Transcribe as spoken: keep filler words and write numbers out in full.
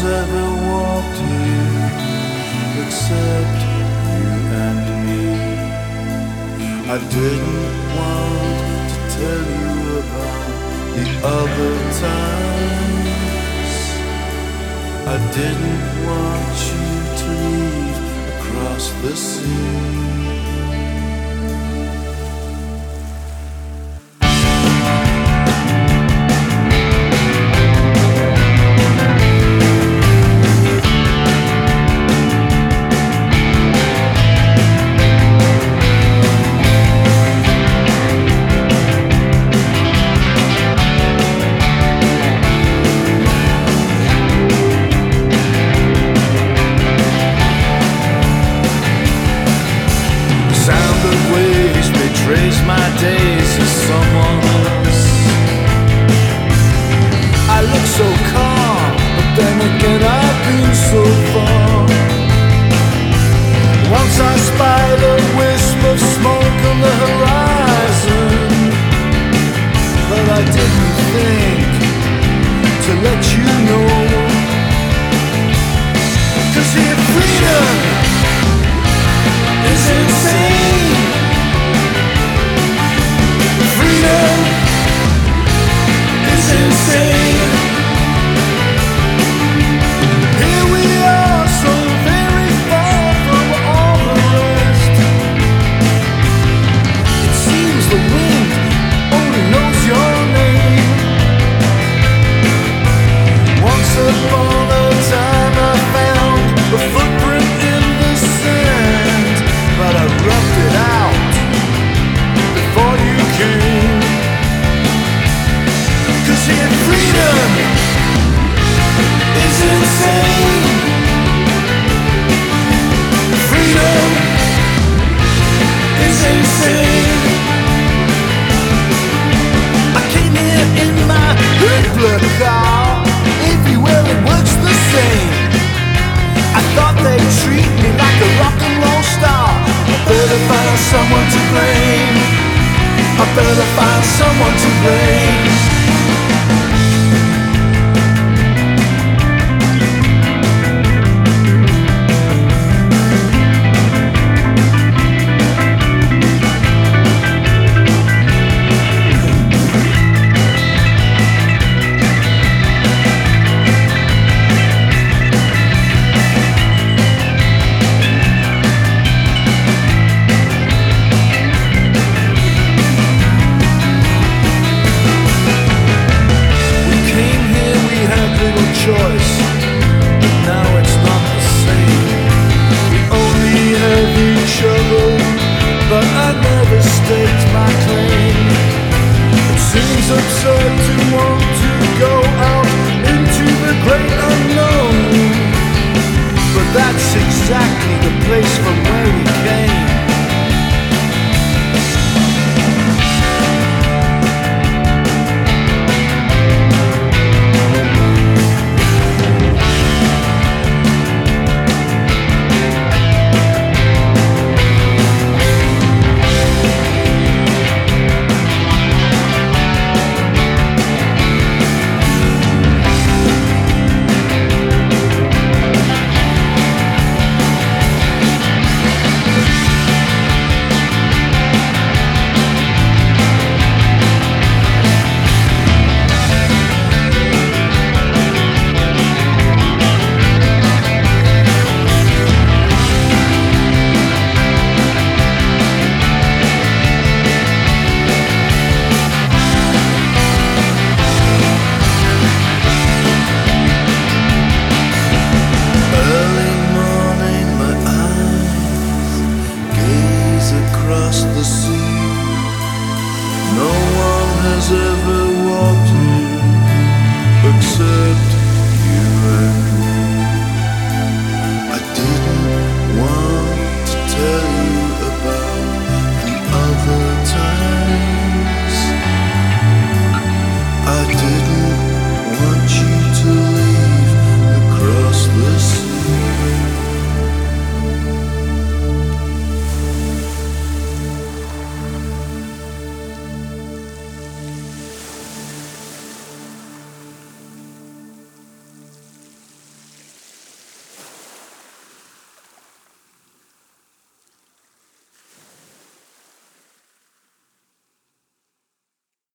ever walked here except you and me. I didn't want to tell you about the other times. I didn't want you to leave across the sea. Trace my days as someone else. I look so calm, but then again I've been so far. Once I spied a wisp of smoke on the horizon, but I didn't think to let you know. 'Cause here freedom is insane. Freedom is insane. Here we are, so very far from all the rest. It seems the wind only knows your name. Once upon a time I found a footprint in the sand, but I roughed it out before you came. 'Cause here freedom is insane. Freedom is insane. I came here in my hood-blood car. Everywhere it works the same. I thought they'd treat me like a rock and roll star. I better find someone to blame. I better find